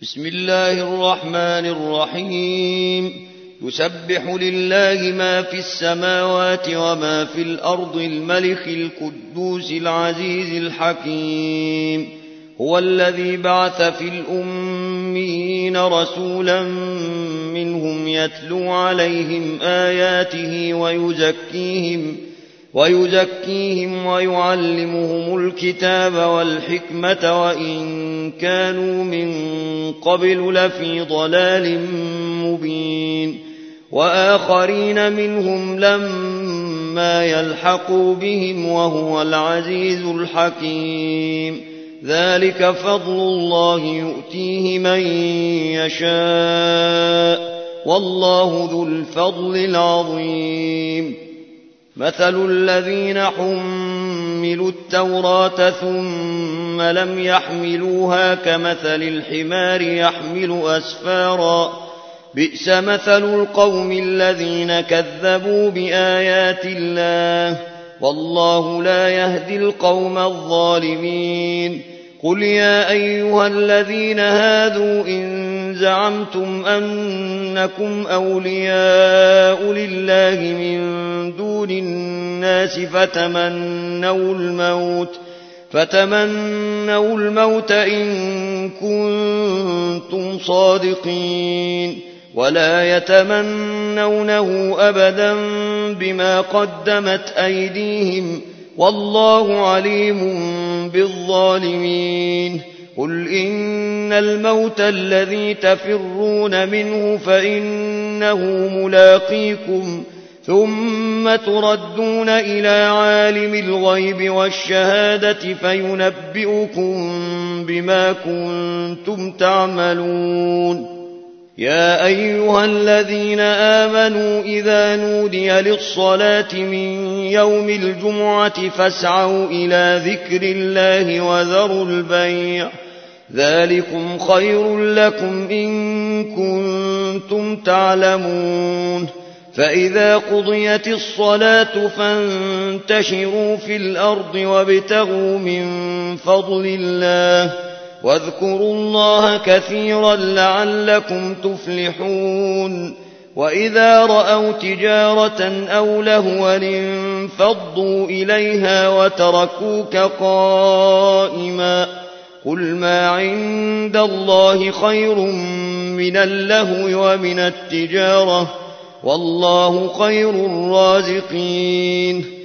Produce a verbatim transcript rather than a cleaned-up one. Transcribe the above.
بسم الله الرحمن الرحيم يسبح لله ما في السماوات وما في الأرض الملك القدوس العزيز الحكيم هو الذي بعث في الأميين رسولا منهم يتلو عليهم آياته ويزكيهم ويزكيهم ويعلمهم الكتاب والحكمة وإن كانوا من قبل لفي ضلال مبين وآخرين منهم لما يلحقوا بهم وهو العزيز الحكيم ذلك فضل الله يؤتيه من يشاء والله ذو الفضل العظيم مثل الذين حملوا التوراة ثم لم يحملوها كمثل الحمار يحمل أسفارا بئس مثل القوم الذين كذبوا بآيات الله والله لا يهدي القوم الظالمين قل يا أيها الذين هادوا إن زعمتم أنكم أولياء لله من دون الناس فتمنوا الموت فتمنوا الموت إن كنتم صادقين ولا يتمنونه أبدا بما قدمت أيديهم والله عليم بالظالمين قل إن الموت الذي تفرون منه فإنه ملاقيكم ثم تردون إلى عالم الغيب والشهادة فينبئكم بما كنتم تعملون يا أيها الذين آمنوا إذا نودي للصلاة من يوم الجمعة فاسعوا إلى ذكر الله وذروا البيع ذلكم خير لكم إن كنتم تعلمون فإذا قضيت الصلاة فانتشروا في الأرض وابتغوا من فضل الله واذكروا الله كثيرا لعلكم تفلحون وإذا رأوا تجارة أو لهوا انفضوا إليها وتركوك قائما قل ما عند الله خير من اللهو ومن التجارة والله خير الرازقين